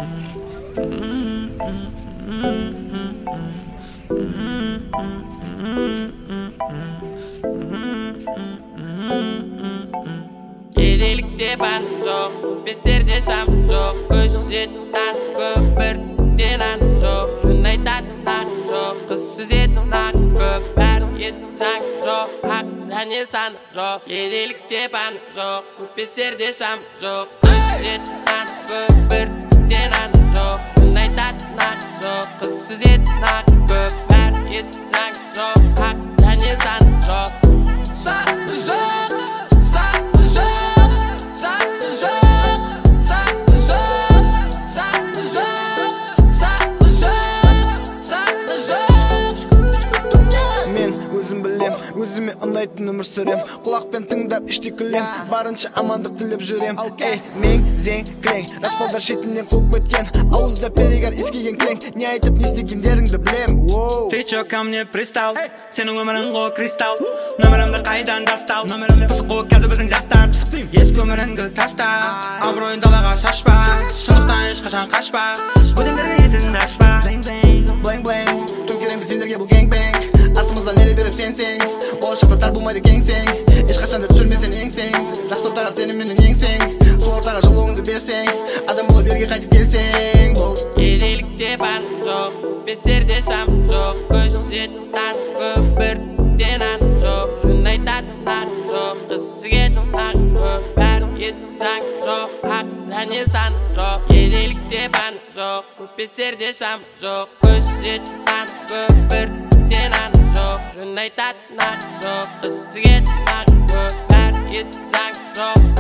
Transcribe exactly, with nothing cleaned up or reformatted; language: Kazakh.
Kedilikte ben çok, köpesterde şam çok. Köşetten köpürten an çok. Şunday tatlan çok, kızsız etnak köp. Herkes şan çok, hak және san çok. Kedilikte ben çok, köpesterde şam çok. Köşetten köpürten an çok. Şunday tatlan çok, kızsız etnak köp. Herkes şan çok, hak және san çok. Өзіме ұнайтын өмір сүрем, құлақпен тыңдап іштей күлем, барынша амандық тілеп жүрем. Эй, мен зең крeng, располдар шетінен қуып өткен, ауызда перегар ескеген кілең, не айтып не істегендеріңді білем. Ты чё ко мне пристал, сенің өмірің ғой кристалл, нөмірімді қайдан жастал, қызық қой қазір біздің жастар. Ескі өміріңді таста, абыройын далаға шашпа, шындықтан ешқашан қашпа, өтендерге есігін ашпа. Блэнг блэнг, төңкереміз сендерге бұл гэнг-бэнг, артымыздан нере беріп сенсең, болашақта тар болмайды кеңсең, ешқашанда түсірмесең еңсең, жақсы ортаға сенің менің еңсең, сол ортаға жылуыңды берсең, адам болып ерге қайтып келсең. Кедейлікте бан жоқ, көпестерде шам жоқ, көшеттен көпіртен ан жоқ, шындай татнан жоқ, қысығетнан көп, әркез жан жоқ, хақ және сан жоқ. Кедейлікте бан жоқ, көпестерде шам жоқ, көшеттен көпіртен ан жоқ, шындай татнан жоқ, қысығетнан көп, әркез жан жоқ.